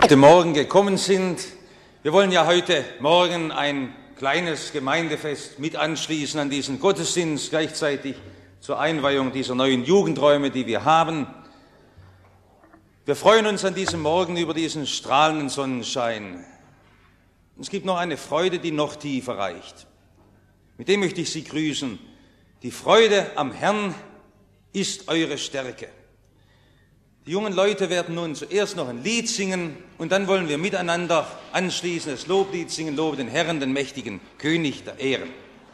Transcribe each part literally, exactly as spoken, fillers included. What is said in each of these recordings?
heute Morgen gekommen sind. Wir wollen ja heute Morgen ein kleines Gemeindefest mit anschließen an diesen Gottesdienst, gleichzeitig zur Einweihung dieser neuen Jugendräume, die wir haben. Wir freuen uns an diesem Morgen über diesen strahlenden Sonnenschein. Es gibt noch eine Freude, die noch tiefer reicht. Mit dem möchte ich Sie grüßen. Die Freude am Herrn ist eure Stärke. Die jungen Leute werden nun zuerst noch ein Lied singen und dann wollen wir miteinander anschließend das Loblied singen, Lobe den Herrn, den mächtigen König der Ehren.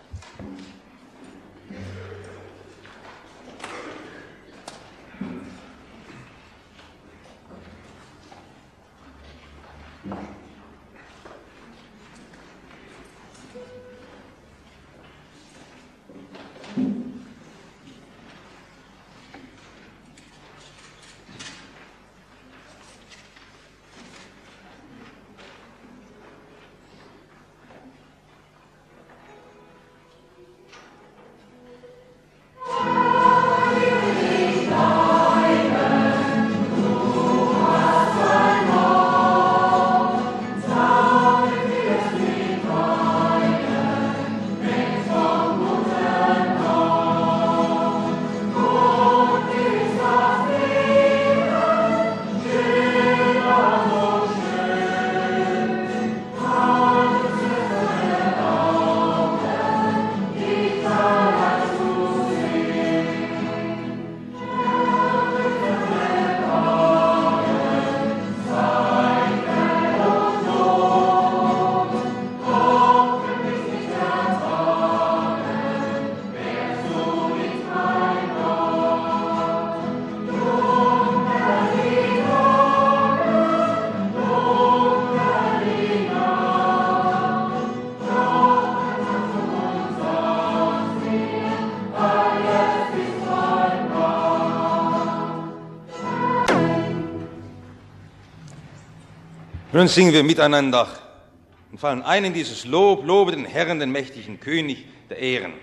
Nun singen wir miteinander und fallen ein in dieses Lob, lobe den Herrn, den mächtigen König der Ehren.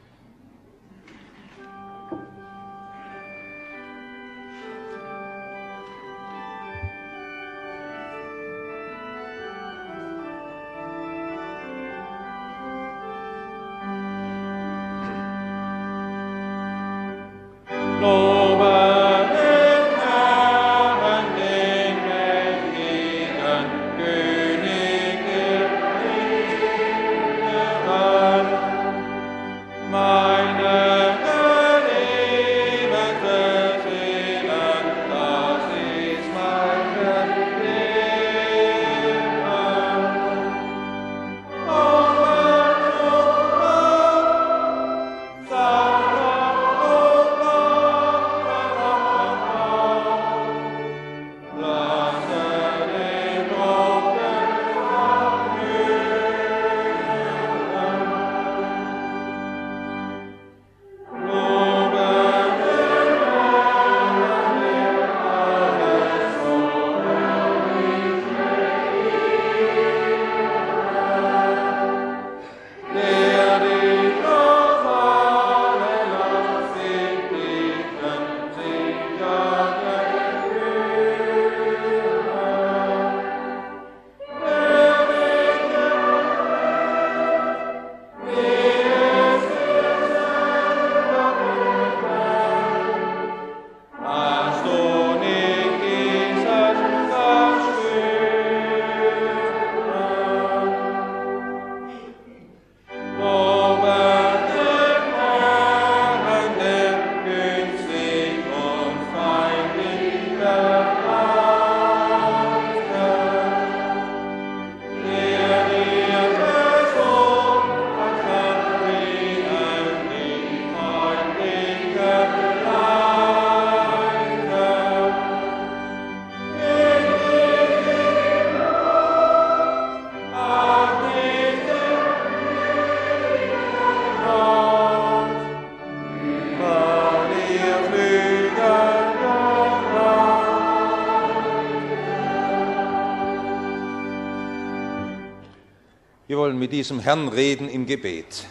Wir wollen mit diesem Herrn reden im Gebet.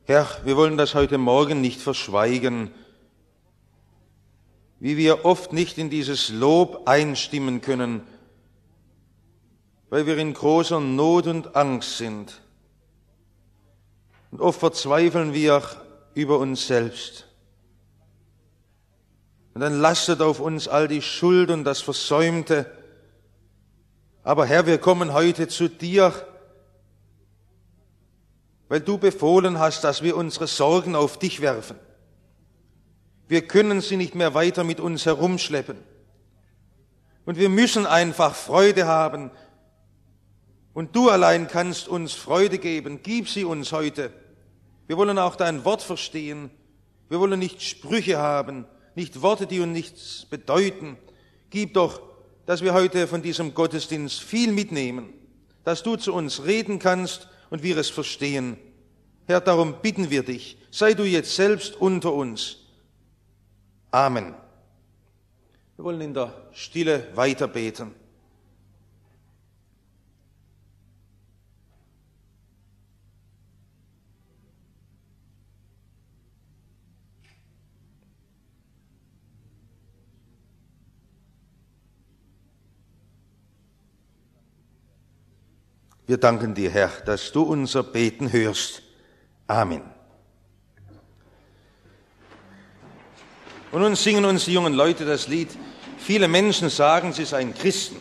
Herr, wir wollen das heute Morgen nicht verschweigen, wie wir oft nicht in dieses Lob einstimmen können, weil wir in großer Not und Angst sind. Und oft verzweifeln wir über uns selbst. Und dann lastet auf uns all die Schuld und das Versäumte. Aber Herr, wir kommen heute zu dir, weil du befohlen hast, dass wir unsere Sorgen auf dich werfen. Wir können sie nicht mehr weiter mit uns herumschleppen. Und wir müssen einfach Freude haben. Und du allein kannst uns Freude geben. Gib sie uns heute. Wir wollen auch dein Wort verstehen. Wir wollen nicht Sprüche haben, nicht Worte, die uns nichts bedeuten. Gib doch, dass wir heute von diesem Gottesdienst viel mitnehmen, dass du zu uns reden kannst und wir es verstehen. Herr, darum bitten wir dich, sei du jetzt selbst unter uns. Amen. Wir wollen in der Stille weiter beten. Wir danken dir, Herr, dass du unser Beten hörst. Amen. Und nun singen uns die jungen Leute das Lied. Viele Menschen sagen, sie seien Christen.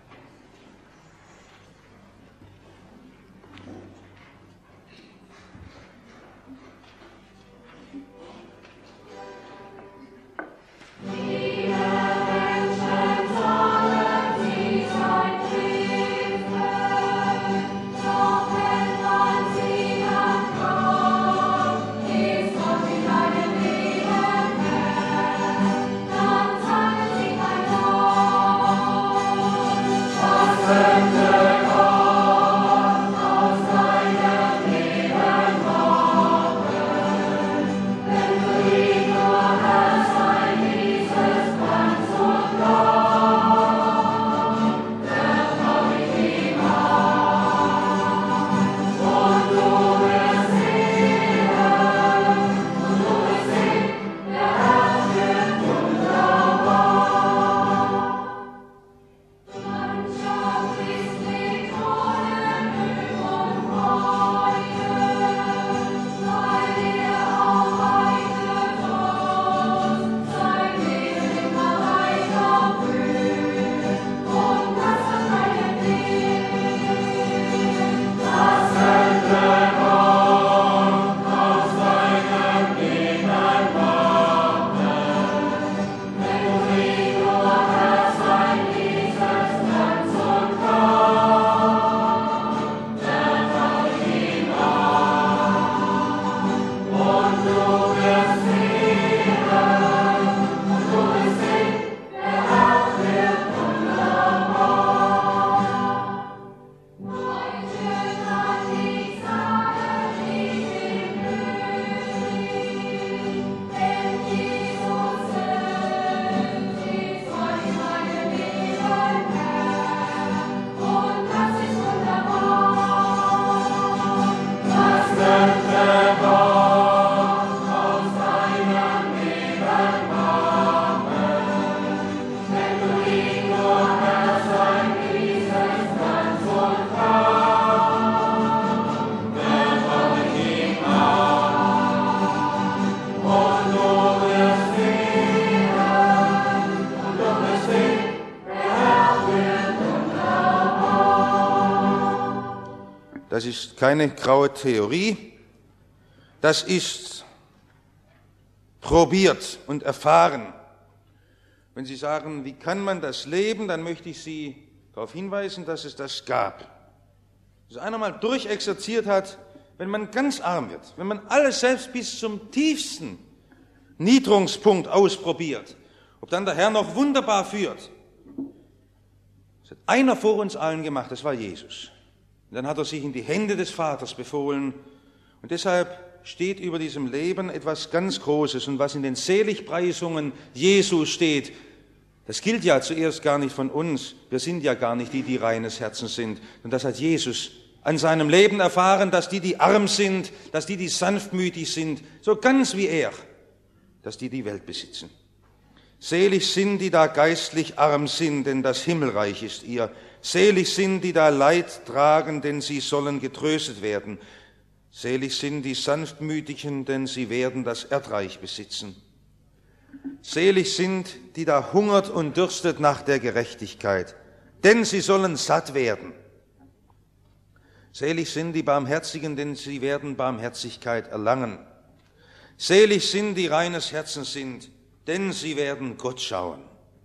Das ist keine graue Theorie, das ist probiert und erfahren. Wenn Sie sagen, wie kann man das leben, dann möchte ich Sie darauf hinweisen, dass es das gab. Dass einer mal durchexerziert hat, wenn man ganz arm wird, wenn man alles selbst bis zum tiefsten Niedrigungspunkt ausprobiert, ob dann der Herr noch wunderbar führt. Das hat einer vor uns allen gemacht, das war Jesus. Und dann hat er sich in die Hände des Vaters befohlen. Und deshalb steht über diesem Leben etwas ganz Großes. Und was in den Seligpreisungen Jesu steht, das gilt ja zuerst gar nicht von uns. Wir sind ja gar nicht die, die reines Herzens sind. Und das hat Jesus an seinem Leben erfahren, dass die, die arm sind, dass die, die sanftmütig sind, so ganz wie er, dass die die Welt besitzen. Selig sind, die da geistlich arm sind, denn das Himmelreich ist ihr. Selig sind, die da Leid tragen, denn sie sollen getröstet werden. Selig sind die Sanftmütigen, denn sie werden das Erdreich besitzen. Selig sind, die da hungert und dürstet nach der Gerechtigkeit, denn sie sollen satt werden. Selig sind die Barmherzigen, denn sie werden Barmherzigkeit erlangen. Selig sind, die reines Herzens sind, denn sie werden Gott schauen.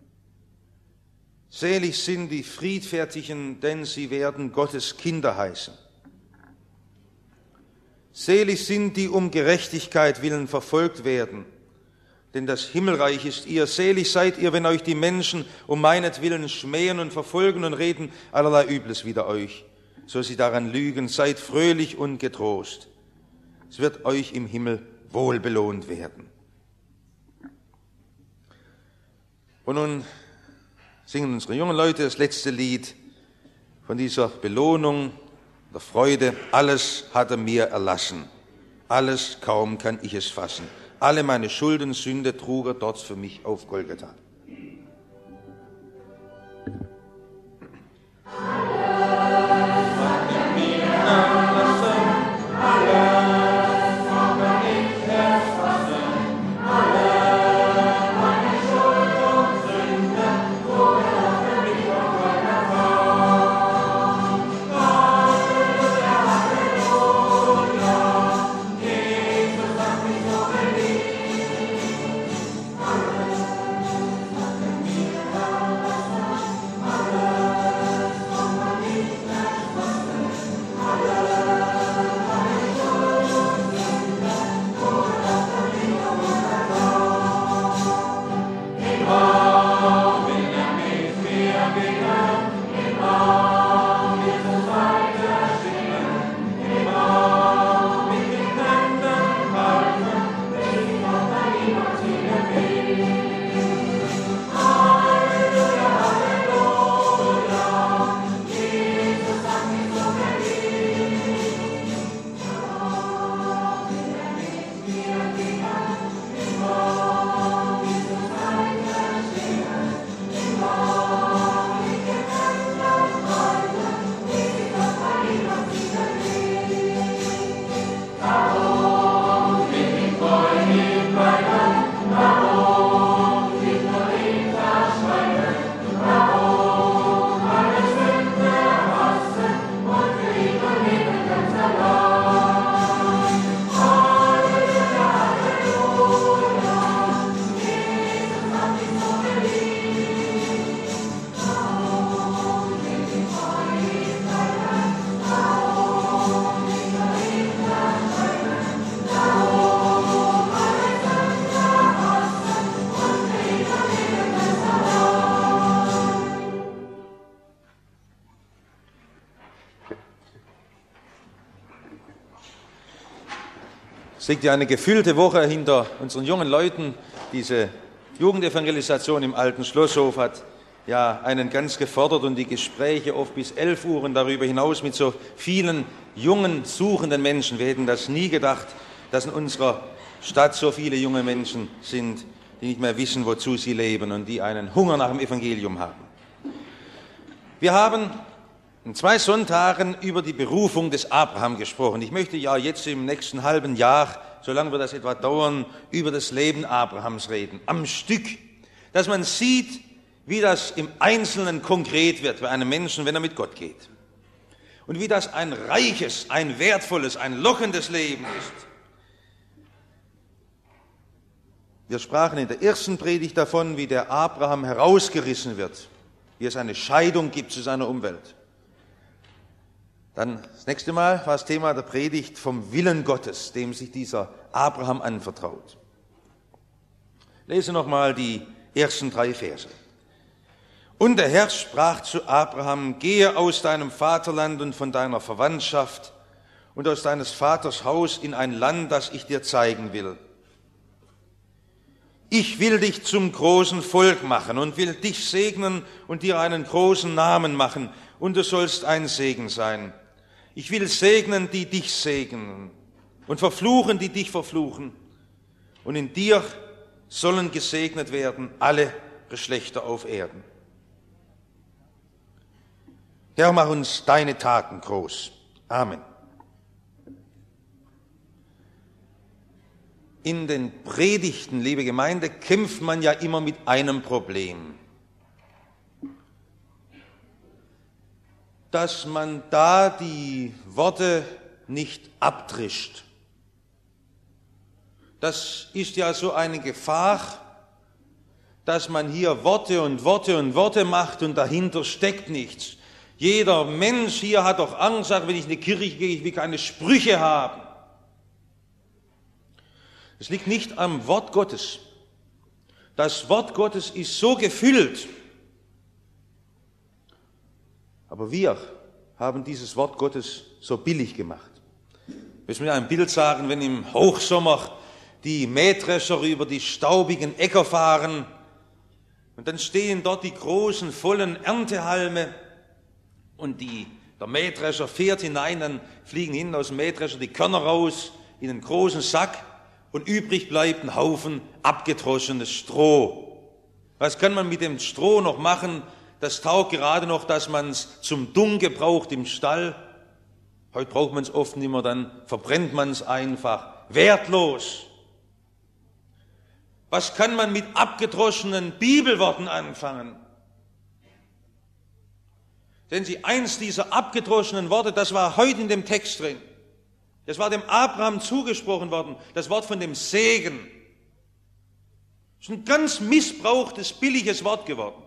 Selig sind die Friedfertigen, denn sie werden Gottes Kinder heißen. Selig sind, die um Gerechtigkeit willen verfolgt werden, denn das Himmelreich ist ihr. Selig seid ihr, wenn euch die Menschen um meinetwillen schmähen und verfolgen und reden allerlei Übles wider euch, so sie daran lügen. Seid fröhlich und getrost. Es wird euch im Himmel wohl belohnt werden. Und nun singen unsere jungen Leute das letzte Lied von dieser Belohnung, der Freude. Alles hat er mir erlassen, alles kaum kann ich es fassen. Alle meine Schuld und Sünde trug er dort für mich auf Golgatha. Es liegt ja eine gefüllte Woche hinter unseren jungen Leuten. Diese Jugendevangelisation im alten Schlosshof hat ja einen ganz gefordert und die Gespräche oft bis elf Uhr und darüber hinaus mit so vielen jungen, suchenden Menschen. Wir hätten das nie gedacht, dass in unserer Stadt so viele junge Menschen sind, die nicht mehr wissen, wozu sie leben und die einen Hunger nach dem Evangelium haben. Wir haben in zwei Sonntagen über die Berufung des Abraham gesprochen. Ich möchte ja jetzt im nächsten halben Jahr, solange wird das etwa dauern, über das Leben Abrahams reden. Am Stück, dass man sieht, wie das im Einzelnen konkret wird bei einem Menschen, wenn er mit Gott geht. Und wie das ein reiches, ein wertvolles, ein lockendes Leben ist. Wir sprachen in der ersten Predigt davon, wie der Abraham herausgerissen wird, wie es eine Scheidung gibt zu seiner Umwelt. Dann das nächste Mal war das Thema der Predigt vom Willen Gottes, dem sich dieser Abraham anvertraut. Lese nochmal die ersten drei Verse. Und der Herr sprach zu Abraham, gehe aus deinem Vaterland und von deiner Verwandtschaft und aus deines Vaters Haus in ein Land, das ich dir zeigen will. Ich will dich zum großen Volk machen und will dich segnen und dir einen großen Namen machen, und du sollst ein Segen sein. Ich will segnen, die dich segnen und verfluchen, die dich verfluchen. Und in dir sollen gesegnet werden alle Geschlechter auf Erden. Herr, mach uns deine Taten groß. Amen. In den Predigten, liebe Gemeinde, kämpft man ja immer mit einem Problem. Dass man da die Worte nicht abtrischt. Das ist ja so eine Gefahr, dass man hier Worte und Worte und Worte macht und dahinter steckt nichts. Jeder Mensch hier hat doch Angst, sagt, wenn ich in die Kirche gehe, ich will keine Sprüche haben. Es liegt nicht am Wort Gottes. Das Wort Gottes ist so gefüllt. Aber wir haben dieses Wort Gottes so billig gemacht. Ich will mir ein Bild sagen, wenn im Hochsommer die Mähdrescher über die staubigen Äcker fahren und dann stehen dort die großen, vollen Erntehalme und die, der Mähdrescher fährt hinein, dann fliegen hinten aus dem Mähdrescher die Körner raus in einen großen Sack und übrig bleibt ein Haufen abgedroschenes Stroh. Was kann man mit dem Stroh noch machen? Das taugt gerade noch, dass man es zum Dung gebraucht im Stall. Heute braucht man es oft nicht mehr, dann verbrennt man es einfach. Wertlos. Was kann man mit abgedroschenen Bibelworten anfangen? Denn Sie, eins dieser abgedroschenen Worte, das war heute in dem Text drin. Das war dem Abraham zugesprochen worden, das Wort von dem Segen. Das ist ein ganz missbrauchtes, billiges Wort geworden.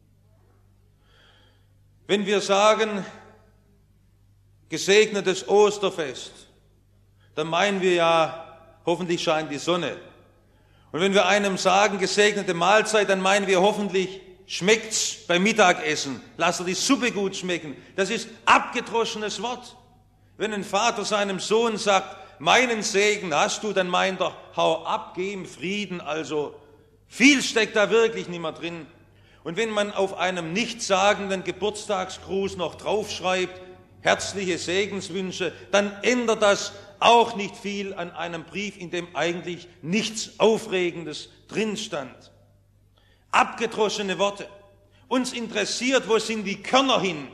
Wenn wir sagen, gesegnetes Osterfest, dann meinen wir ja, hoffentlich scheint die Sonne. Und wenn wir einem sagen, gesegnete Mahlzeit, dann meinen wir hoffentlich, schmeckt's beim Mittagessen, lass er die Suppe gut schmecken. Das ist abgedroschenes Wort. Wenn ein Vater seinem Sohn sagt, meinen Segen hast du, dann meint er, hau ab, geh im Frieden. Also viel steckt da wirklich nicht mehr drin. Und wenn man auf einem nichtssagenden Geburtstagsgruß noch draufschreibt, herzliche Segenswünsche, dann ändert das auch nicht viel an einem Brief, in dem eigentlich nichts Aufregendes drin stand. Abgedroschene Worte. Uns interessiert, wo sind die Körner hin?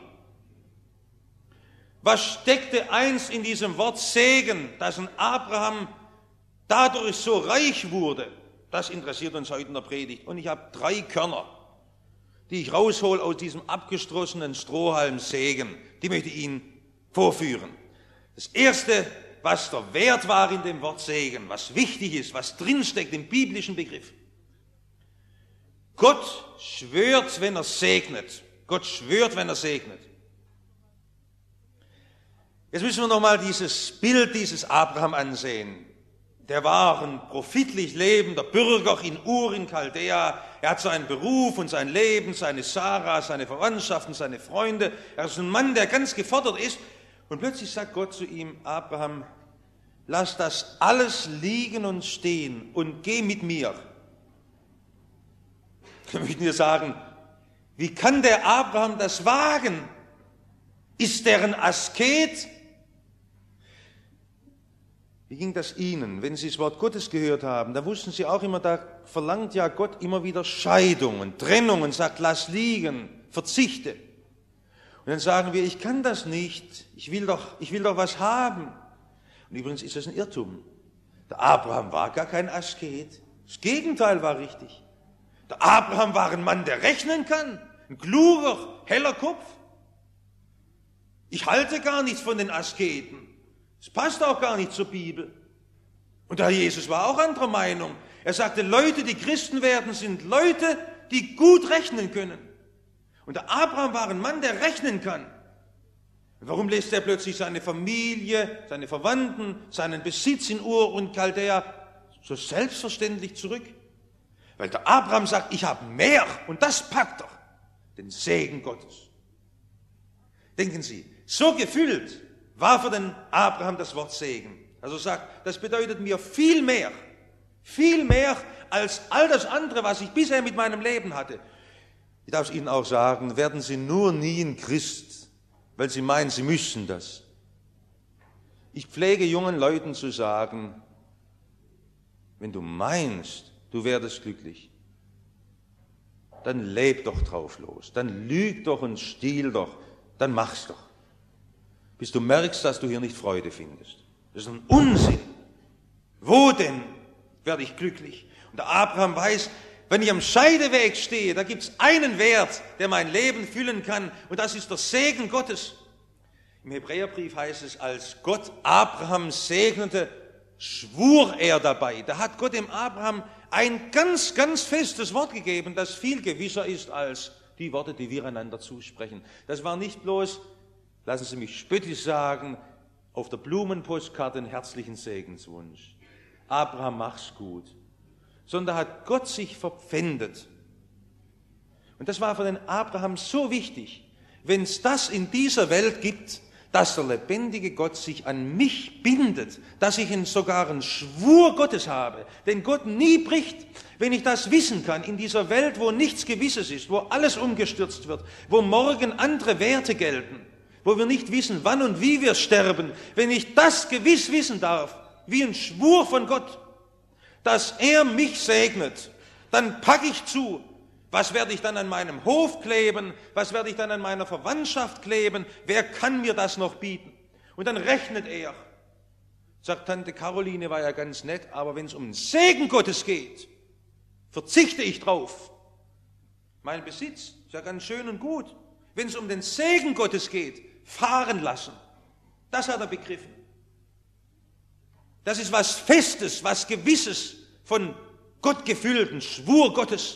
Was steckte einst in diesem Wort Segen, dass ein Abraham dadurch so reich wurde? Das interessiert uns heute in der Predigt. Und ich habe drei Körner, die ich raushole aus diesem abgestoßenen Strohhalm Segen. Die möchte ich Ihnen vorführen. Das Erste, was der Wert war in dem Wort Segen, was wichtig ist, was drinsteckt im biblischen Begriff. Gott schwört, wenn er segnet. Gott schwört, wenn er segnet. Jetzt müssen wir nochmal dieses Bild dieses Abraham ansehen. Der war ein profitlich lebender Bürger in Ur in Chaldea. Er hat seinen Beruf und sein Leben, seine Sarah, seine Verwandtschaften, seine Freunde. Er ist ein Mann, der ganz gefordert ist. Und plötzlich sagt Gott zu ihm, Abraham, lass das alles liegen und stehen und geh mit mir. Ich möchte dir sagen, wie kann der Abraham das wagen? Ist der ein Asket? Wie ging das Ihnen, wenn Sie das Wort Gottes gehört haben? Da wussten Sie auch immer, da verlangt ja Gott immer wieder Scheidung und Trennung und sagt, lass liegen, verzichte. Und dann sagen wir, ich kann das nicht, ich will doch, ich will doch was haben. Und übrigens ist das ein Irrtum. Der Abraham war gar kein Asket. Das Gegenteil war richtig. Der Abraham war ein Mann, der rechnen kann, ein kluger, heller Kopf. Ich halte gar nichts von den Asketen. Das passt auch gar nicht zur Bibel. Und der Jesus war auch anderer Meinung. Er sagte, Leute, die Christen werden, sind Leute, die gut rechnen können. Und der Abraham war ein Mann, der rechnen kann. Und warum lässt er plötzlich seine Familie, seine Verwandten, seinen Besitz in Ur und Chaldea so selbstverständlich zurück? Weil der Abraham sagt, ich habe mehr und das packt er, den Segen Gottes. Denken Sie, so gefüllt war für den Abraham das Wort Segen. Also sagt, das bedeutet mir viel mehr, viel mehr als all das andere, was ich bisher mit meinem Leben hatte. Ich darf es Ihnen auch sagen, werden Sie nur nie ein Christ, weil Sie meinen, Sie müssen das. Ich pflege jungen Leuten zu sagen, wenn du meinst, du werdest glücklich, dann leb doch drauf los, dann lüg doch und stiehl doch, dann mach's doch, bis du merkst, dass du hier nicht Freude findest. Das ist ein Unsinn. Wo denn werde ich glücklich? Und der Abraham weiß, wenn ich am Scheideweg stehe, da gibt es einen Wert, der mein Leben füllen kann, und das ist der Segen Gottes. Im Hebräerbrief heißt es, als Gott Abraham segnete, schwur er dabei. Da hat Gott dem Abraham ein ganz, ganz festes Wort gegeben, das viel gewisser ist als die Worte, die wir einander zusprechen. Das war nicht bloß, lassen Sie mich spöttisch sagen, auf der Blumenpostkarte einen herzlichen Segenswunsch. Abraham, mach's gut. Sondern da hat Gott sich verpfändet. Und das war für den Abraham so wichtig, wenn es das in dieser Welt gibt, dass der lebendige Gott sich an mich bindet, dass ich sogar einen Schwur Gottes habe, den Gott nie bricht. Wenn ich das wissen kann, in dieser Welt, wo nichts Gewisses ist, wo alles umgestürzt wird, wo morgen andere Werte gelten, wo wir nicht wissen, wann und wie wir sterben, wenn ich das gewiss wissen darf, wie ein Schwur von Gott, dass er mich segnet, dann packe ich zu. Was werde ich dann an meinem Hof kleben? Was werde ich dann an meiner Verwandtschaft kleben? Wer kann mir das noch bieten? Und dann rechnet er. Sagt Tante Caroline, war ja ganz nett, aber wenn es um den Segen Gottes geht, verzichte ich drauf. Mein Besitz ist ja ganz schön und gut. Wenn es um den Segen Gottes geht, fahren lassen. Das hat er begriffen. Das ist was Festes, was Gewisses, von Gott gefüllten Schwur Gottes.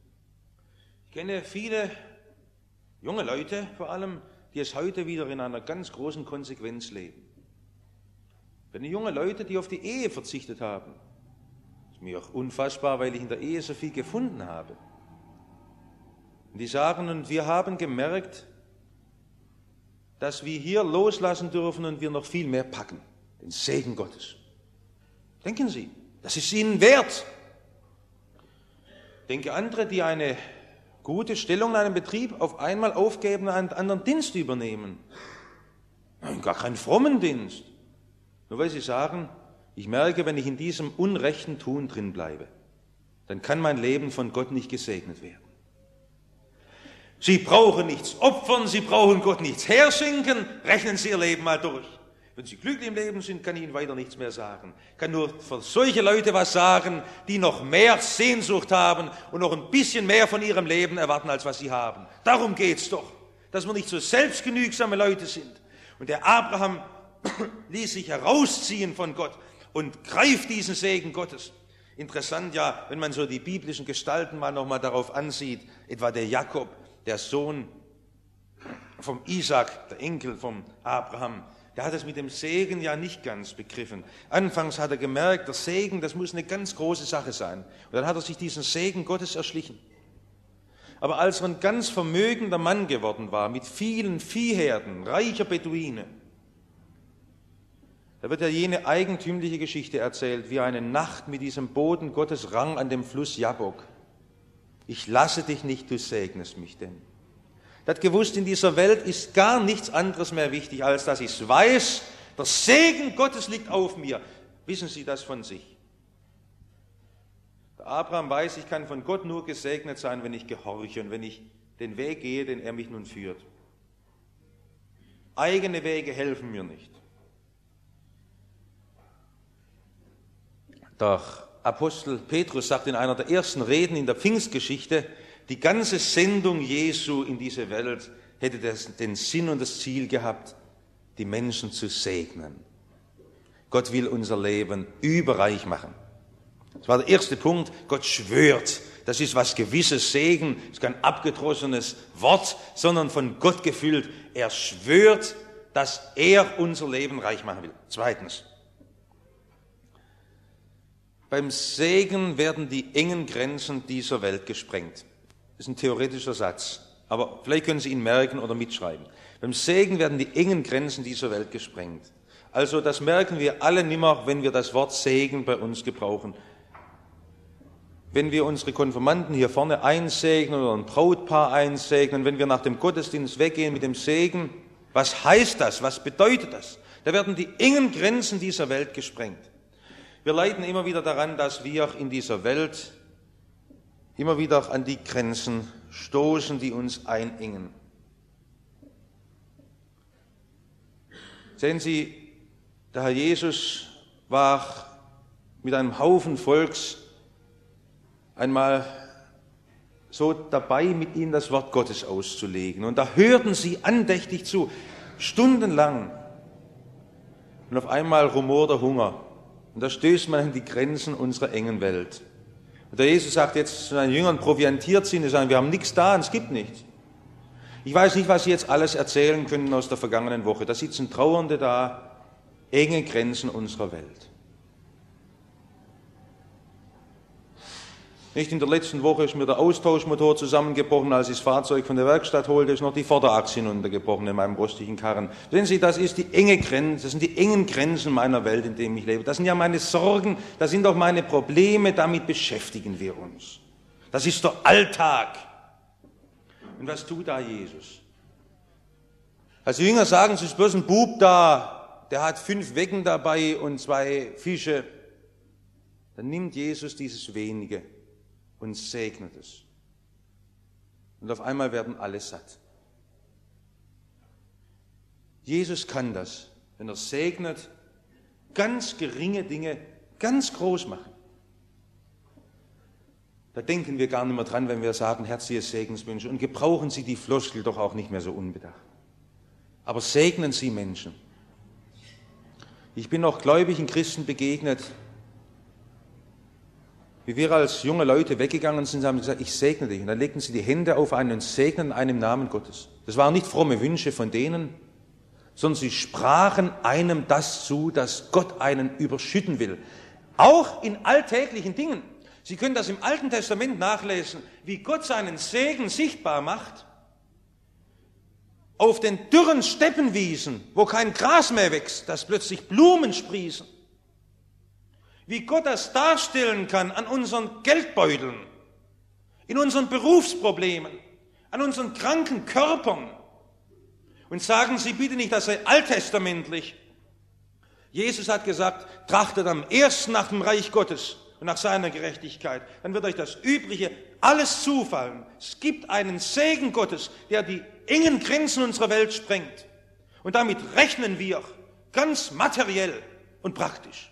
Ich kenne viele junge Leute vor allem, die es heute wieder in einer ganz großen Konsequenz leben. Ich kenne junge Leute, die auf die Ehe verzichtet haben. Das ist mir auch unfassbar, weil ich in der Ehe so viel gefunden habe. Und die sagen, und wir haben gemerkt, dass wir hier loslassen dürfen und wir noch viel mehr packen. Den Segen Gottes. Denken Sie, das ist ihnen wert. Ich denke andere, die eine gute Stellung in einem Betrieb auf einmal aufgeben und einen anderen Dienst übernehmen. Nein, gar keinen frommen Dienst. Nur weil sie sagen, ich merke, wenn ich in diesem unrechten Tun drin bleibe, dann kann mein Leben von Gott nicht gesegnet werden. Sie brauchen nichts opfern, Sie brauchen Gott nichts herschenken, rechnen Sie Ihr Leben mal durch. Wenn Sie glücklich im Leben sind, kann ich Ihnen weiter nichts mehr sagen. Ich kann nur für solche Leute was sagen, die noch mehr Sehnsucht haben und noch ein bisschen mehr von ihrem Leben erwarten, als was sie haben. Darum geht's doch, dass wir nicht so selbstgenügsame Leute sind. Und der Abraham ließ sich herausziehen von Gott und greift diesen Segen Gottes. Interessant ja, wenn man so die biblischen Gestalten mal nochmal darauf ansieht, etwa der Jakob, der Sohn vom Isaak, der Enkel vom Abraham, der hat es mit dem Segen ja nicht ganz begriffen. Anfangs hat er gemerkt, der Segen, das muss eine ganz große Sache sein. Und dann hat er sich diesen Segen Gottes erschlichen. Aber als er ein ganz vermögender Mann geworden war, mit vielen Viehherden, reicher Beduine, da wird ja jene eigentümliche Geschichte erzählt, wie eine Nacht mit diesem Boten Gottes rang an dem Fluss Jabbok. Ich lasse dich nicht, du segnest mich denn. Er hat gewusst, in dieser Welt ist gar nichts anderes mehr wichtig, als dass ich es weiß, der Segen Gottes liegt auf mir. Wissen Sie das von sich? Der Abraham weiß, ich kann von Gott nur gesegnet sein, wenn ich gehorche und wenn ich den Weg gehe, den er mich nun führt. Eigene Wege helfen mir nicht. Der Apostel Petrus sagt in einer der ersten Reden in der Pfingstgeschichte, die ganze Sendung Jesu in diese Welt hätte das, den Sinn und das Ziel gehabt, die Menschen zu segnen. Gott will unser Leben überreich machen. Das war der erste Punkt. Gott schwört. Das ist was Gewisses, Segen. Das ist kein abgedrossenes Wort, sondern von Gott gefüllt. Er schwört, dass er unser Leben reich machen will. Zweitens. Beim Segen werden die engen Grenzen dieser Welt gesprengt. Das ist ein theoretischer Satz, aber vielleicht können Sie ihn merken oder mitschreiben. Beim Segen werden die engen Grenzen dieser Welt gesprengt. Also das merken wir alle nimmer, wenn wir das Wort Segen bei uns gebrauchen. Wenn wir unsere Konfirmanden hier vorne einsegnen oder ein Brautpaar einsegnen, wenn wir nach dem Gottesdienst weggehen mit dem Segen, was heißt das? Was bedeutet das? Da werden die engen Grenzen dieser Welt gesprengt. Wir leiden immer wieder daran, dass wir in dieser Welt immer wieder an die Grenzen stoßen, die uns einengen. Sehen Sie, der Herr Jesus war mit einem Haufen Volks einmal so dabei, mit ihnen das Wort Gottes auszulegen. Und da hörten sie andächtig zu, stundenlang. Und auf einmal rumort der Hunger. Und da stößt man an die Grenzen unserer engen Welt. Und der Jesus sagt jetzt zu seinen Jüngern, proviantiert sie, und sie sagen, wir haben nichts da, und es gibt nichts. Ich weiß nicht, was Sie jetzt alles erzählen können aus der vergangenen Woche. Da sitzen Trauernde da, enge Grenzen unserer Welt. Nicht in der letzten Woche ist mir der Austauschmotor zusammengebrochen, als ich das Fahrzeug von der Werkstatt holte, ist noch die Vorderachse hinuntergebrochen in meinem rostigen Karren. Sehen Sie, das ist die enge Grenze, das sind die engen Grenzen meiner Welt, in der ich lebe. Das sind ja meine Sorgen, das sind doch meine Probleme, damit beschäftigen wir uns. Das ist der Alltag. Und was tut da Jesus? Als die Jünger sagen, es ist bloß ein Bub da, der hat fünf Wecken dabei und zwei Fische, dann nimmt Jesus dieses Wenige und segnet es. Und auf einmal werden alle satt. Jesus kann das, wenn er segnet, ganz geringe Dinge ganz groß machen. Da denken wir gar nicht mehr dran, wenn wir sagen, herzliche Segenswünsche, und gebrauchen Sie die Floskel doch auch nicht mehr so unbedacht. Aber segnen Sie Menschen. Ich bin auch gläubigen Christen begegnet, wie wir als junge Leute weggegangen sind, haben sie gesagt, ich segne dich. Und dann legten sie die Hände auf einen und segneten einen im Namen Gottes. Das waren nicht fromme Wünsche von denen, sondern sie sprachen einem das zu, dass Gott einen überschütten will. Auch in alltäglichen Dingen. Sie können das im Alten Testament nachlesen, wie Gott seinen Segen sichtbar macht. Auf den dürren Steppenwiesen, wo kein Gras mehr wächst, dass plötzlich Blumen sprießen. Wie Gott das darstellen kann an unseren Geldbeuteln, in unseren Berufsproblemen, an unseren kranken Körpern. Und sagen Sie bitte nicht, das sei alttestamentlich. Jesus hat gesagt, trachtet am ersten nach dem Reich Gottes und nach seiner Gerechtigkeit. Dann wird euch das Übrige alles zufallen. Es gibt einen Segen Gottes, der die engen Grenzen unserer Welt sprengt. Und damit rechnen wir ganz materiell und praktisch.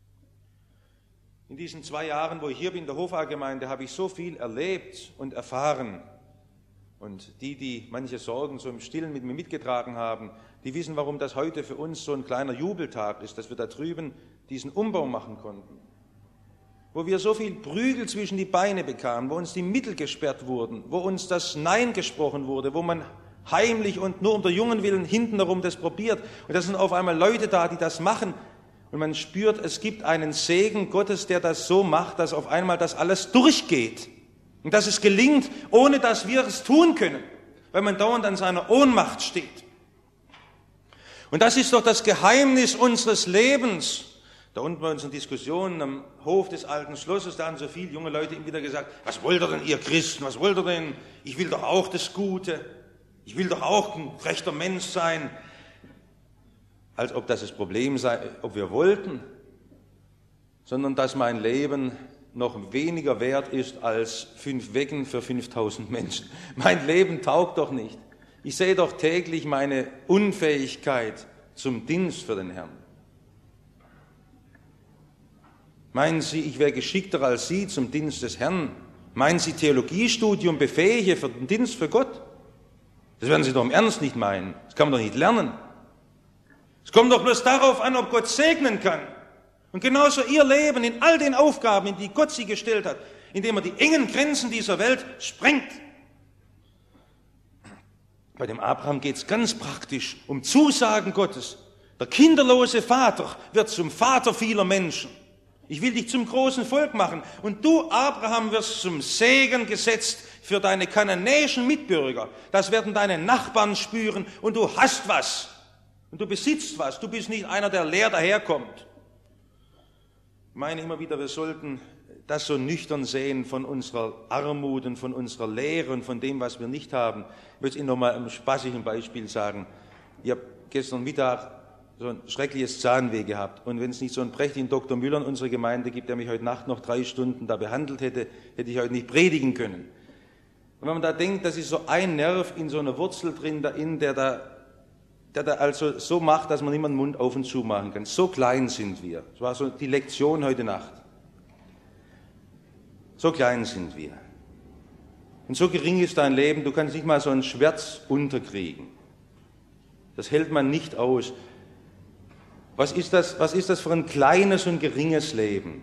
In diesen zwei Jahren, wo ich hier bin, in der Hofa-Gemeinde, habe ich so viel erlebt und erfahren. Und die, die manche Sorgen so im Stillen mit mir mitgetragen haben, die wissen, warum das heute für uns so ein kleiner Jubeltag ist, dass wir da drüben diesen Umbau machen konnten. Wo wir so viel Prügel zwischen die Beine bekamen, wo uns die Mittel gesperrt wurden, wo uns das Nein gesprochen wurde, wo man heimlich und nur um der Jungen willen hinten herum das probiert. Und da sind auf einmal Leute da, die das machen. Und man spürt, es gibt einen Segen Gottes, der das so macht, dass auf einmal das alles durchgeht. Und dass es gelingt, ohne dass wir es tun können, weil man dauernd an seiner Ohnmacht steht. Und das ist doch das Geheimnis unseres Lebens. Da unten bei unseren Diskussionen am Hof des alten Schlosses, da haben so viele junge Leute immer wieder gesagt, was wollt ihr denn, ihr Christen, was wollt ihr denn? Ich will doch auch das Gute. Ich will doch auch ein rechter Mensch sein. Als ob das das Problem sei, ob wir wollten, sondern dass mein Leben noch weniger wert ist als fünf Wecken für fünftausend Menschen. Mein Leben taugt doch nicht. Ich sehe doch täglich meine Unfähigkeit zum Dienst für den Herrn. Meinen Sie, ich wäre geschickter als Sie zum Dienst des Herrn? Meinen Sie, Theologiestudium befähige für den Dienst für Gott? Das werden Sie doch im Ernst nicht meinen. Das kann man doch nicht lernen. Es kommt doch bloß darauf an, ob Gott segnen kann. Und genauso Ihr Leben in all den Aufgaben, in die Gott Sie gestellt hat, indem er die engen Grenzen dieser Welt sprengt. Bei dem Abraham geht es ganz praktisch um Zusagen Gottes. Der kinderlose Vater wird zum Vater vieler Menschen. Ich will dich zum großen Volk machen. Und du, Abraham, wirst zum Segen gesetzt für deine kananäischen Mitbürger. Das werden deine Nachbarn spüren und du hast was. Und du besitzt was. Du bist nicht einer, der leer daherkommt. Ich meine immer wieder, wir sollten das so nüchtern sehen von unserer Armut und von unserer Leere und von dem, was wir nicht haben. Ich will es Ihnen noch mal ein spaßiges Beispiel sagen. Ich habe gestern Mittag so ein schreckliches Zahnweh gehabt. Und wenn es nicht so einen prächtigen Doktor Müller in unserer Gemeinde gibt, der mich heute Nacht noch drei Stunden da behandelt hätte, hätte ich heute nicht predigen können. Und wenn man da denkt, das ist so ein Nerv in so einer Wurzel drin, da in, der da, der da also so macht, dass man immer den Mund auf und zu machen kann. So klein sind wir. Das war so die Lektion heute Nacht. So klein sind wir. Und so gering ist dein Leben, du kannst nicht mal so einen Schmerz unterkriegen. Das hält man nicht aus. Was ist das, was ist das für ein kleines und geringes Leben?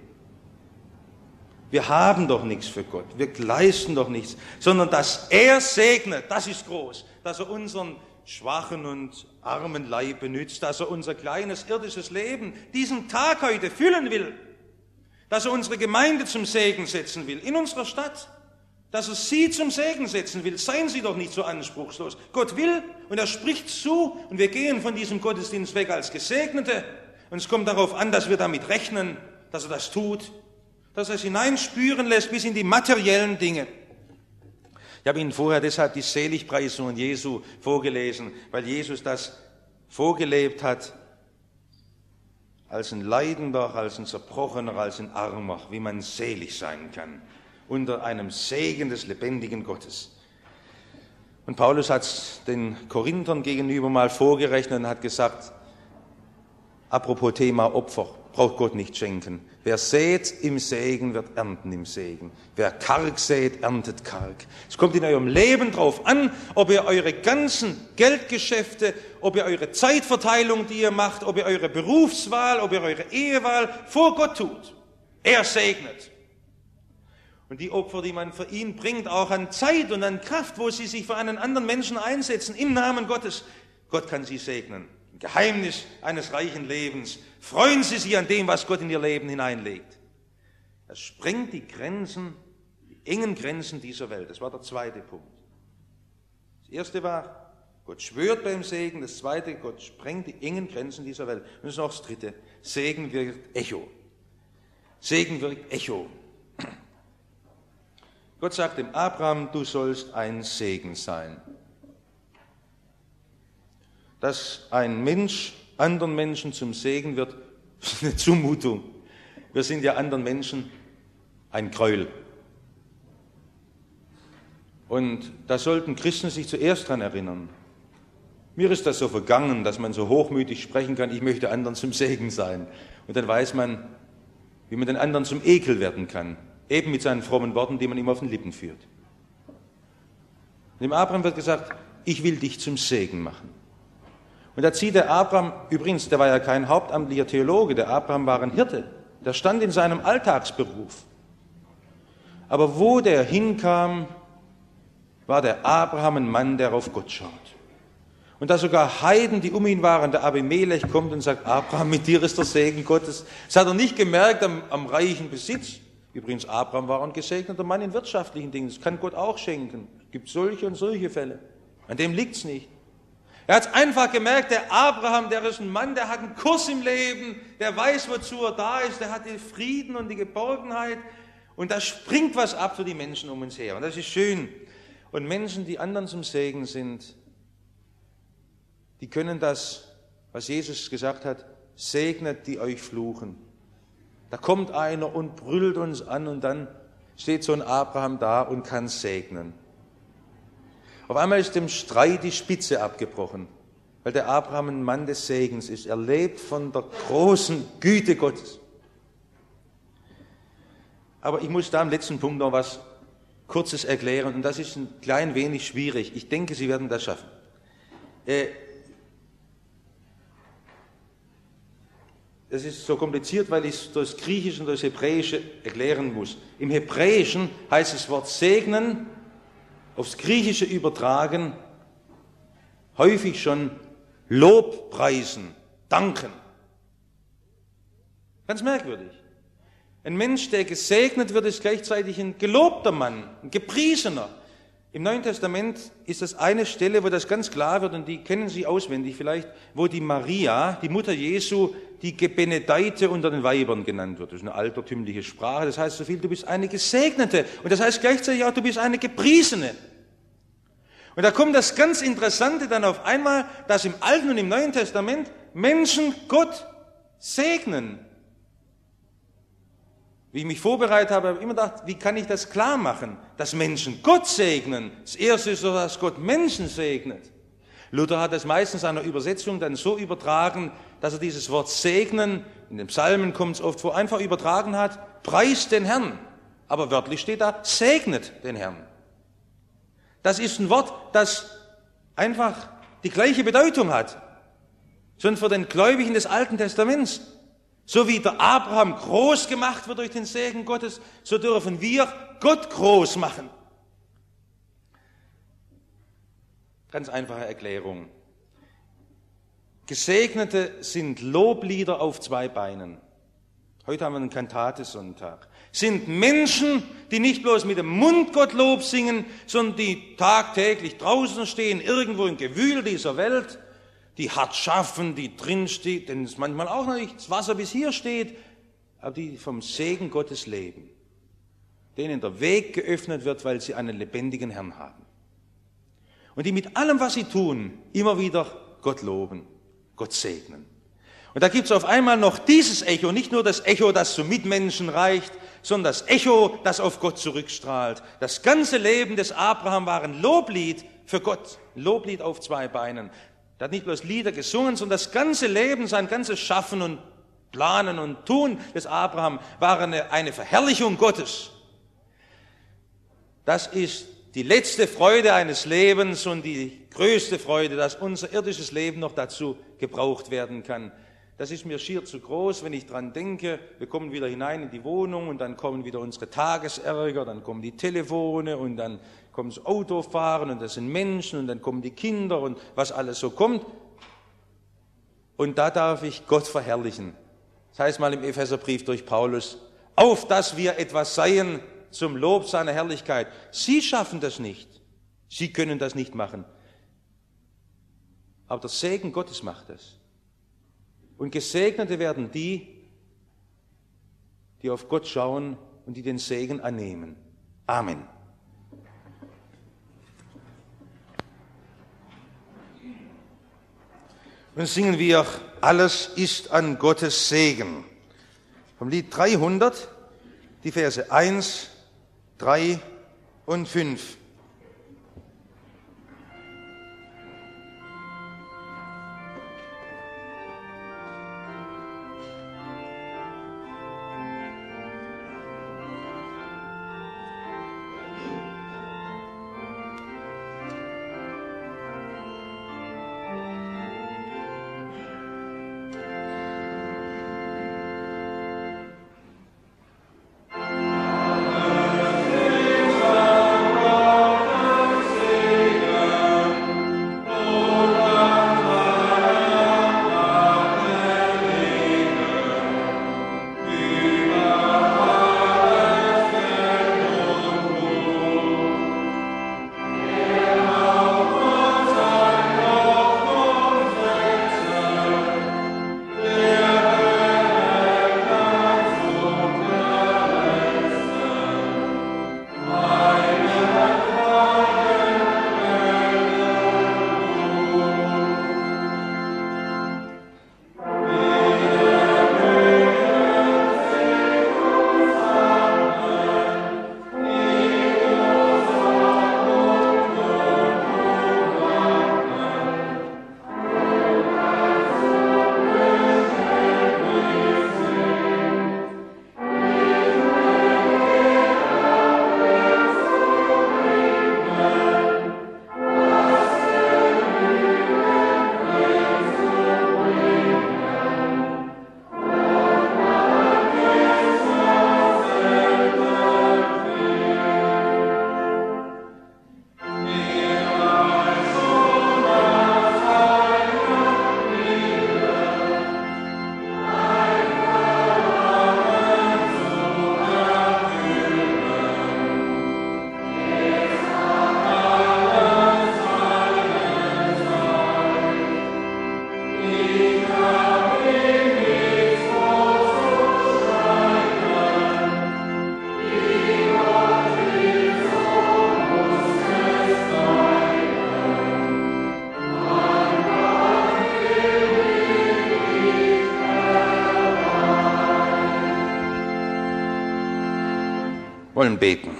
Wir haben doch nichts für Gott, wir leisten doch nichts, sondern dass er segnet, das ist groß, dass er unseren schwachen und armen Leib benützt, dass er unser kleines irdisches Leben diesen Tag heute füllen will, dass er unsere Gemeinde zum Segen setzen will, in unserer Stadt, dass er sie zum Segen setzen will. Seien Sie doch nicht so anspruchslos. Gott will und er spricht zu und wir gehen von diesem Gottesdienst weg als Gesegnete und es kommt darauf an, dass wir damit rechnen, dass er das tut, dass er es hineinspüren lässt bis in die materiellen Dinge. Ich habe Ihnen vorher deshalb die Seligpreisungen Jesu vorgelesen, weil Jesus das vorgelebt hat als ein Leidender, als ein Zerbrochener, als ein Armer, wie man selig sein kann, unter einem Segen des lebendigen Gottes. Und Paulus hat es den Korinthern gegenüber mal vorgerechnet und hat gesagt, apropos Thema Opfer, braucht Gott nicht schenken. Wer sät im Segen, wird ernten im Segen. Wer Karg sät, erntet Karg. Es kommt in eurem Leben drauf an, ob ihr eure ganzen Geldgeschäfte, ob ihr eure Zeitverteilung, die ihr macht, ob ihr eure Berufswahl, ob ihr eure Ehewahl vor Gott tut. Er segnet. Und die Opfer, die man für ihn bringt, auch an Zeit und an Kraft, wo sie sich für einen anderen Menschen einsetzen, im Namen Gottes, Gott kann sie segnen. Im Geheimnis eines reichen Lebens. Freuen Sie sich an dem, was Gott in Ihr Leben hineinlegt. Das sprengt die Grenzen, die engen Grenzen dieser Welt. Das war der zweite Punkt. Das erste war, Gott schwört beim Segen. Das zweite, Gott sprengt die engen Grenzen dieser Welt. Und das ist noch das dritte. Segen wirkt Echo. Segen wirkt Echo. Gott sagt dem Abraham, du sollst ein Segen sein. Dass ein Mensch anderen Menschen zum Segen wird, ist eine Zumutung. Wir sind ja anderen Menschen ein Gräuel. Und da sollten Christen sich zuerst daran erinnern. Mir ist das so vergangen, dass man so hochmütig sprechen kann, ich möchte anderen zum Segen sein. Und dann weiß man, wie man den anderen zum Ekel werden kann. Eben mit seinen frommen Worten, die man ihm auf den Lippen führt. Und dem Abraham wird gesagt, ich will dich zum Segen machen. Und da zieht der Abraham, übrigens, der war ja kein hauptamtlicher Theologe, der Abraham war ein Hirte, der stand in seinem Alltagsberuf. Aber wo der hinkam, war der Abraham ein Mann, der auf Gott schaut. Und da sogar Heiden, die um ihn waren, der Abimelech kommt und sagt, Abraham, mit dir ist der Segen Gottes. Das hat er nicht gemerkt am, am reichen Besitz. Übrigens, Abraham war ein gesegneter Mann in wirtschaftlichen Dingen. Das kann Gott auch schenken. Es gibt solche und solche Fälle. An dem liegt es nicht. Er hat einfach gemerkt, der Abraham, der ist ein Mann, der hat einen Kurs im Leben, der weiß, wozu er da ist, der hat den Frieden und die Geborgenheit und da springt was ab für die Menschen um uns her. Und das ist schön. Und Menschen, die anderen zum Segen sind, die können das, was Jesus gesagt hat, segnet, die euch fluchen. Da kommt einer und brüllt uns an und dann steht so ein Abraham da und kann segnen. Auf einmal ist dem Streit die Spitze abgebrochen, weil der Abraham ein Mann des Segens ist. Er lebt von der großen Güte Gottes. Aber ich muss da am letzten Punkt noch was Kurzes erklären und das ist ein klein wenig schwierig. Ich denke, Sie werden das schaffen. Äh, Das ist so kompliziert, weil ich es durch das Griechische und durch das Hebräische erklären muss. Im Hebräischen heißt das Wort segnen, aufs Griechische übertragen, häufig schon Lobpreisen, danken. Ganz merkwürdig. Ein Mensch, der gesegnet wird, ist gleichzeitig ein gelobter Mann, ein gepriesener. Im Neuen Testament ist das eine Stelle, wo das ganz klar wird, und die kennen Sie auswendig vielleicht, wo die Maria, die Mutter Jesu, die Gebenedeite unter den Weibern genannt wird. Das ist eine altertümliche Sprache, das heißt so viel, du bist eine Gesegnete. Und das heißt gleichzeitig auch, du bist eine Gepriesene. Und da kommt das ganz Interessante dann auf einmal, dass im Alten und im Neuen Testament Menschen Gott segnen. Wie ich mich vorbereitet habe, habe ich immer gedacht, wie kann ich das klar machen, dass Menschen Gott segnen? Das Erste ist so, dass Gott Menschen segnet. Luther hat es meistens in einer Übersetzung dann so übertragen, dass er dieses Wort segnen, in den Psalmen kommt es oft vor, einfach übertragen hat, preist den Herrn. Aber wörtlich steht da, segnet den Herrn. Das ist ein Wort, das einfach die gleiche Bedeutung hat. Schon für den Gläubigen des Alten Testaments. So wie der Abraham groß gemacht wird durch den Segen Gottes, so dürfen wir Gott groß machen. Ganz einfache Erklärung. Gesegnete sind Loblieder auf zwei Beinen. Heute haben wir einen Kantatesonntag. Sind Menschen, die nicht bloß mit dem Mund Gott Lob singen, sondern die tagtäglich draußen stehen, irgendwo im Gewühl dieser Welt, die hart schaffen, die drinstehen, denn es manchmal auch noch nicht das Wasser bis hier steht, aber die vom Segen Gottes leben, denen der Weg geöffnet wird, weil sie einen lebendigen Herrn haben. Und die mit allem, was sie tun, immer wieder Gott loben, Gott segnen. Und da gibt es auf einmal noch dieses Echo, nicht nur das Echo, das zu Mitmenschen reicht, sondern das Echo, das auf Gott zurückstrahlt. Das ganze Leben des Abraham war ein Loblied für Gott, ein Loblied auf zwei Beinen. Er hat nicht bloß Lieder gesungen, sondern das ganze Leben, sein ganzes Schaffen und Planen und Tun des Abraham war eine, eine Verherrlichung Gottes. Das ist die letzte Freude eines Lebens und die größte Freude, dass unser irdisches Leben noch dazu gebraucht werden kann. Das ist mir schier zu groß, wenn ich dran denke, wir kommen wieder hinein in die Wohnung und dann kommen wieder unsere Tagesärger, dann kommen die Telefone und dann kommt das Autofahren und das sind Menschen und dann kommen die Kinder und was alles so kommt. Und da darf ich Gott verherrlichen. Das heißt mal im Epheserbrief durch Paulus, auf dass wir etwas seien zum Lob seiner Herrlichkeit. Sie schaffen das nicht. Sie können das nicht machen. Aber der Segen Gottes macht es. Und Gesegnete werden die, die auf Gott schauen und die den Segen annehmen. Amen. Und singen wir, alles ist an Gottes Segen. Vom Lied dreihundert, die Verse eins, drei und fünf. Amen. wollen beten.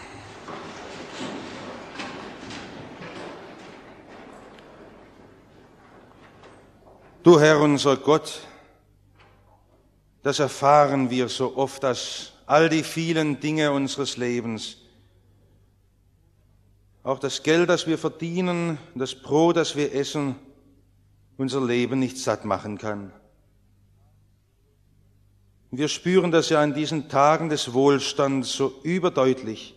Du Herr, unser Gott, das erfahren wir so oft, dass all die vielen Dinge unseres Lebens, auch das Geld, das wir verdienen, das Brot, das wir essen, unser Leben nicht satt machen kann. Wir spüren das ja in diesen Tagen des Wohlstands so überdeutlich,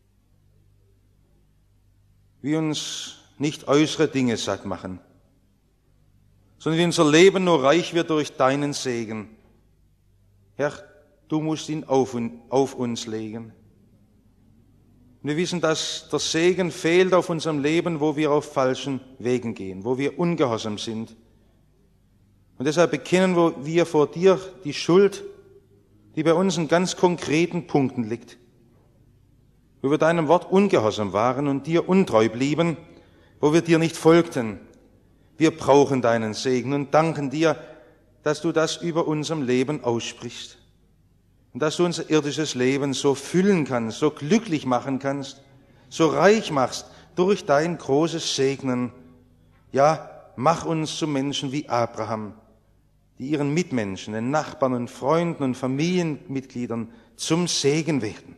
wie uns nicht äußere Dinge satt machen, sondern wie unser Leben nur reich wird durch deinen Segen. Herr, du musst ihn auf, auf uns legen. Und wir wissen, dass der Segen fehlt auf unserem Leben, wo wir auf falschen Wegen gehen, wo wir ungehorsam sind. Und deshalb bekennen wir vor dir die Schuld, die bei uns in ganz konkreten Punkten liegt, wo wir deinem Wort ungehorsam waren und dir untreu blieben, wo wir dir nicht folgten. Wir brauchen deinen Segen und danken dir, dass du das über unserem Leben aussprichst und dass du unser irdisches Leben so füllen kannst, so glücklich machen kannst, so reich machst durch dein großes Segnen. Ja, mach uns zu Menschen wie Abraham, die ihren Mitmenschen, den Nachbarn und Freunden und Familienmitgliedern zum Segen werden.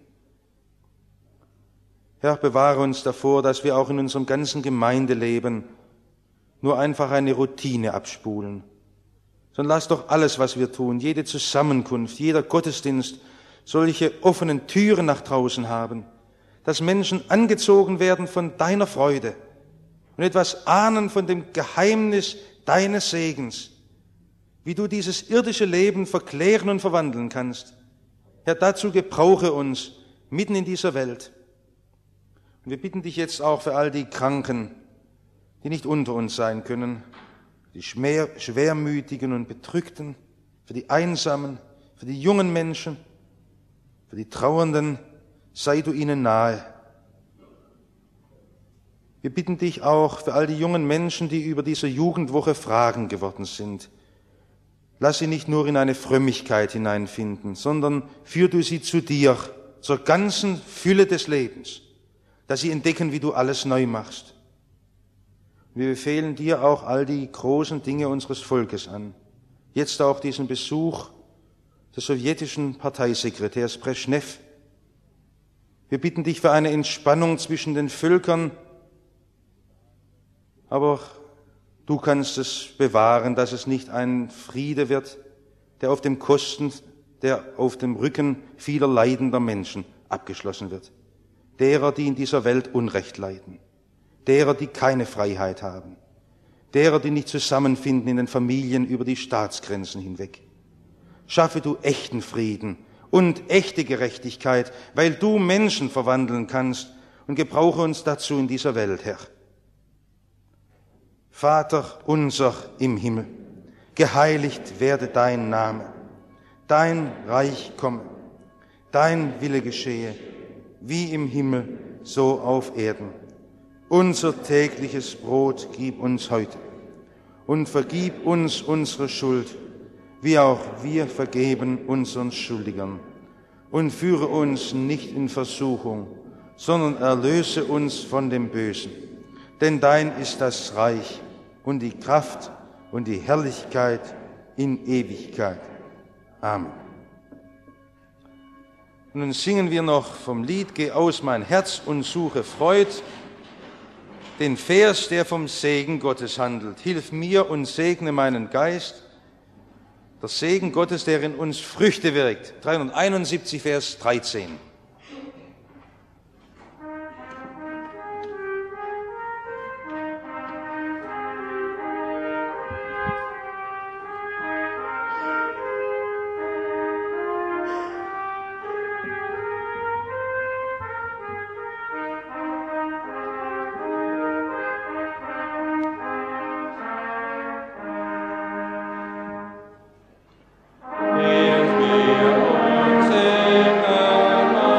Herr, bewahre uns davor, dass wir auch in unserem ganzen Gemeindeleben nur einfach eine Routine abspulen, sondern lass doch alles, was wir tun, jede Zusammenkunft, jeder Gottesdienst, solche offenen Türen nach draußen haben, dass Menschen angezogen werden von deiner Freude und etwas ahnen von dem Geheimnis deines Segens, wie du dieses irdische Leben verklären und verwandeln kannst. Herr, dazu gebrauche uns mitten in dieser Welt. Und wir bitten dich jetzt auch für all die Kranken, die nicht unter uns sein können, die Schwer, Schwermütigen und Bedrückten, für die Einsamen, für die jungen Menschen, für die Trauernden, sei du ihnen nahe. Wir bitten dich auch für all die jungen Menschen, die über diese Jugendwoche Fragen geworden sind. Lass sie nicht nur in eine Frömmigkeit hineinfinden, sondern führ du sie zu dir, zur ganzen Fülle des Lebens, dass sie entdecken, wie du alles neu machst. Wir befehlen dir auch all die großen Dinge unseres Volkes an. Jetzt auch diesen Besuch des sowjetischen Parteisekretärs Breschnew. Wir bitten dich für eine Entspannung zwischen den Völkern, aber du kannst es bewahren, dass es nicht ein Friede wird, der auf dem Kosten, der auf dem Rücken vieler leidender Menschen abgeschlossen wird. Derer, die in dieser Welt Unrecht leiden. Derer, die keine Freiheit haben. Derer, die nicht zusammenfinden in den Familien über die Staatsgrenzen hinweg. Schaffe du echten Frieden und echte Gerechtigkeit, weil du Menschen verwandeln kannst, und gebrauche uns dazu in dieser Welt, Herr. Vater unser im Himmel, geheiligt werde dein Name, dein Reich komme, dein Wille geschehe, wie im Himmel, so auf Erden. Unser tägliches Brot gib uns heute und vergib uns unsere Schuld, wie auch wir vergeben unseren Schuldigern. Und führe uns nicht in Versuchung, sondern erlöse uns von dem Bösen. Denn dein ist das Reich und die Kraft und die Herrlichkeit in Ewigkeit. Amen. Und nun singen wir noch vom Lied Geh aus mein Herz und suche Freud, den Vers, der vom Segen Gottes handelt. Hilf mir und segne meinen Geist. Der Segen Gottes, der in uns Früchte wirkt. dreihunderteinundsiebzig, Vers dreizehn. Hilf mir und segne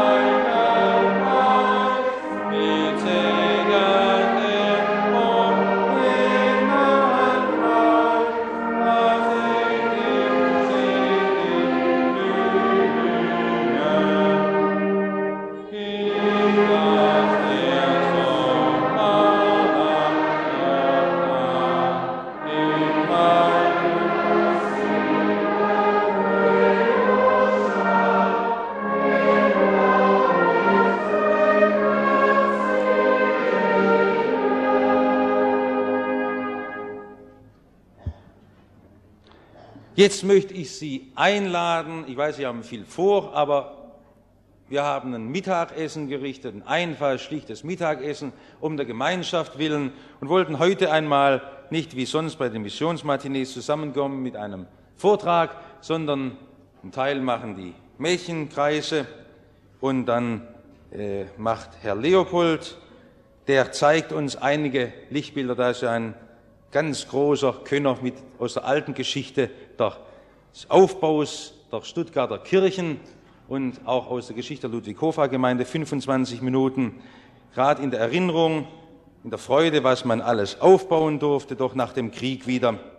Jetzt möchte ich Sie einladen, ich weiß, Sie haben viel vor, aber wir haben ein Mittagessen gerichtet, ein einfaches, schlichtes Mittagessen um der Gemeinschaft willen und wollten heute einmal nicht wie sonst bei den Missionsmatinees zusammenkommen mit einem Vortrag, sondern einen Teil machen die Mädchenkreise und dann äh, macht Herr Leopold, der zeigt uns einige Lichtbilder, da ist ja ein ganz großer Könner mit, aus der alten Geschichte des Aufbaus der Stuttgarter Kirchen und auch aus der Geschichte der Ludwig-Hofer-Gemeinde, fünfundzwanzig Minuten, gerade in der Erinnerung, in der Freude, was man alles aufbauen durfte, doch nach dem Krieg wieder